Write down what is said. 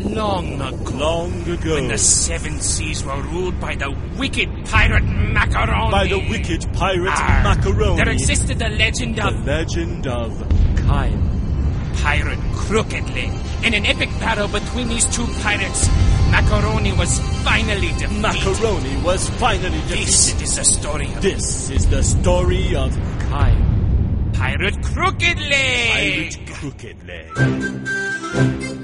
Long ago. Long ago. When the seven seas were ruled by the wicked pirate Macaroni. By the wicked pirate Macaroni. There existed the legend of... The legend of Kyle. Pirate Crooked Leg. In an epic battle between these two pirates, Macaroni was finally defeated. Macaroni was finally defeated. This is the story of... This is the story of Kyle. Pirate Crooked Leg. Pirate Crooked Leg.